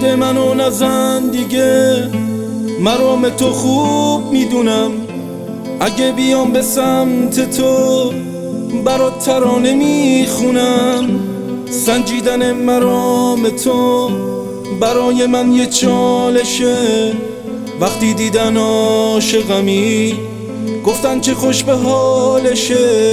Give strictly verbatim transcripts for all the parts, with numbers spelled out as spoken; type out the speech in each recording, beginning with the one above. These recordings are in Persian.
بده منو نزن دیگه، مرام تو خوب میدونم. اگه بیام به سمت تو برات ترانه میخونم. سنجیدن مرام تو برای من یه چالشه. وقتی دیدن عاشقمی گفتن چه خوش به حالشه.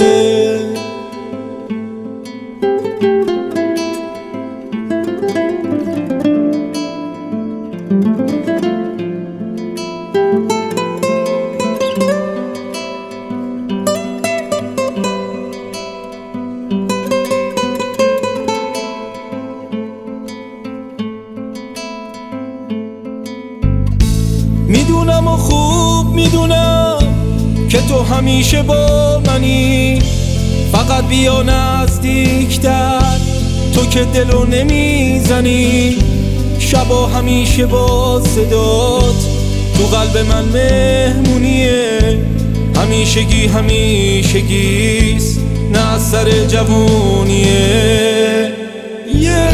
میدونم و خوب میدونم که تو همیشه با منی. فقط بیا نزدیکتر، تو که دلو نمیزنی. شبا همیشه با صدات تو قلب من مهمونیه. همیشگی همیشگیست، نه از سر جوونیه. یه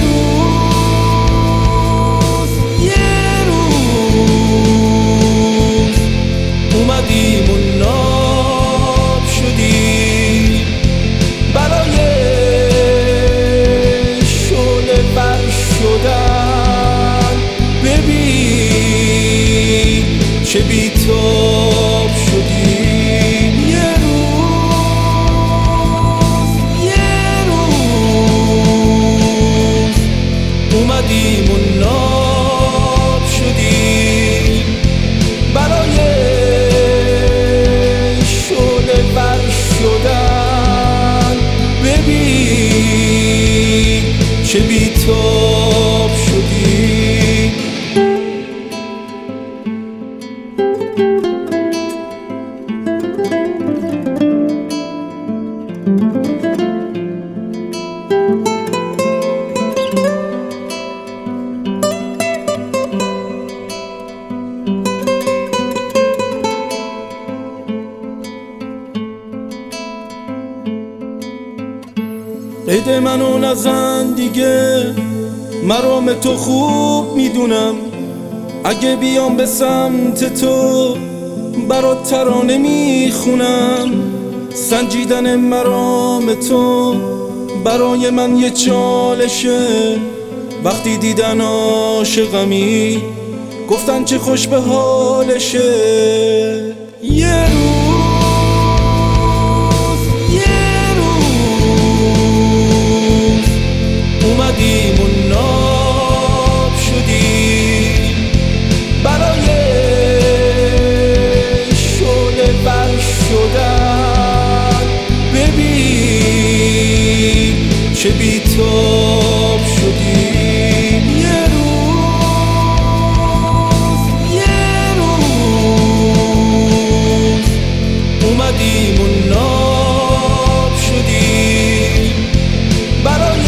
اومدیم و ناب شدیم برای شعله بر شدن. ببین چه بیتاب شدیم. یه روز یه روز اومدیم و ناب شدیم برای ببین چه بیتاب شدی. بده منو نزن دیگه، مرام تو خوب میدونم. اگه بیام به سمت تو برات ترانه میخونم. سنجیدن مرام تو برای من یه چالشه. وقتی دیدن عاشقمی گفتن چه خوش به حالشه. یه اومدیم و ناب شدیم برای شعله بر شدن. ببین چه بیتاب شدیم. یه روز یه روز اومدیم و ناب شدیم برای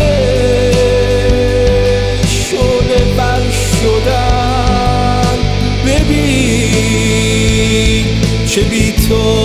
ببین چه بیتاب